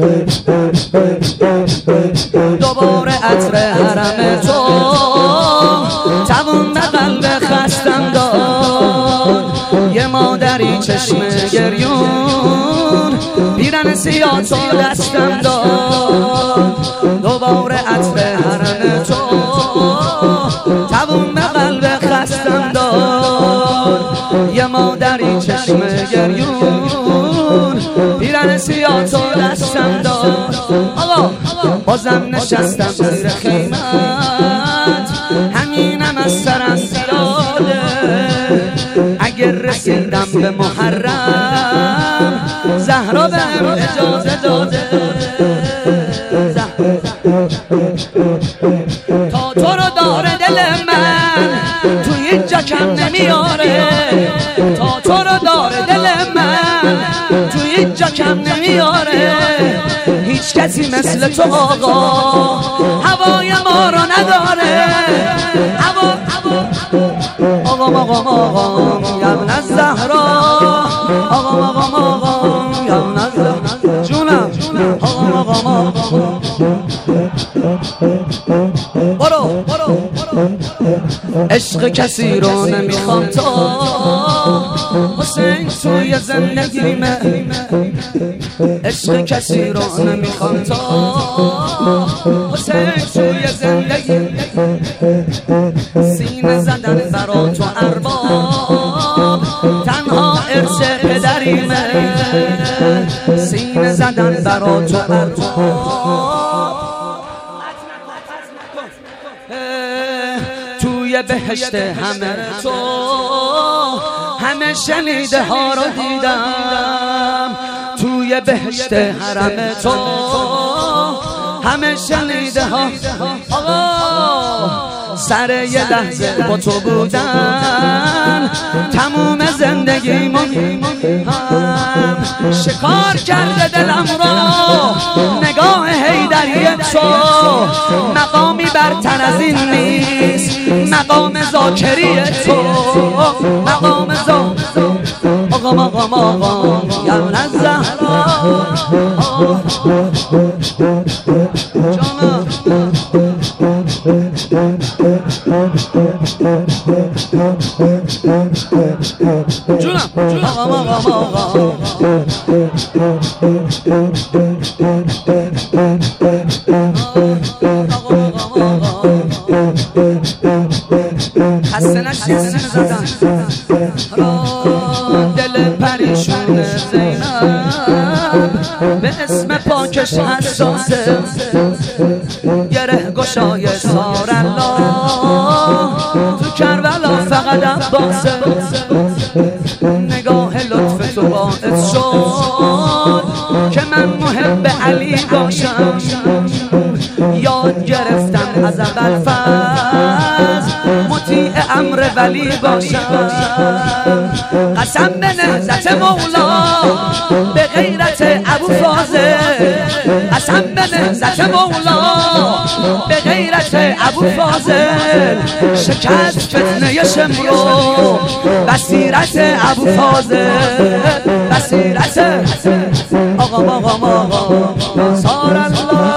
دوباره عطر حرم تو توان به قلب خستم داد. یه مادری چشم گریون پیرن سیاه تو دستم داد. دوباره عطر حرم تو توان به قلب خستم داد. یه مادری چشم گریون پیرن سیاه تو دستم داد. آقا بازم نشستم زیر خیمت همینم از سرم زیاده. اگر رسیدم به محرم زهرا بهم اجازه داده. تا تو رو داره دل من توی جا کم نمیاره. تا تو رو داره دل من توی جا کم نمیاره. هیچ کسی مثل تو آقا هوای ما رو نداره. آقا یمن از زهرا. آقا یمن از زهرا. جونم آقا برو عشق کسی رو نمیخوام تا حسین توی زندگیمه. عشق کسی رو نمیخوام تا حسین توی زندگی. سینه زدن برا تو ارباب تنها ارث پدریمه. سینه زدن برا تو ارباب توی بهشت همه تو همه شنیده ها رو دیدم. توی بهشت حرم تو همه شنیده ها. آقا سر یه لحظه با تو بودن تموم زندگی هم شکار کرده دلم را نگاه حیدری تو. مقامی برتر از این نیست مقام ذاکری تو. مقام آقا یمن از زهرا. جونم آقا خسته نشید سینه زدن دل پریشون زینب به اسم پاکش حساسه. گره گشای سار الله تو کربلا فقط عباسه. نگاه لطف تو باعث شد که من محب علی باشم. یاد گرفتم از ابوالفضل مطیع امر ولی باشم. قسم به نهضت مولا به غیرت ابوالفضل. قسم به نهضت مولا به غیرت ابوالفضل. شکست فتنه شمرو بصیرت ابوالفضل. بصیرت آقا سار الله.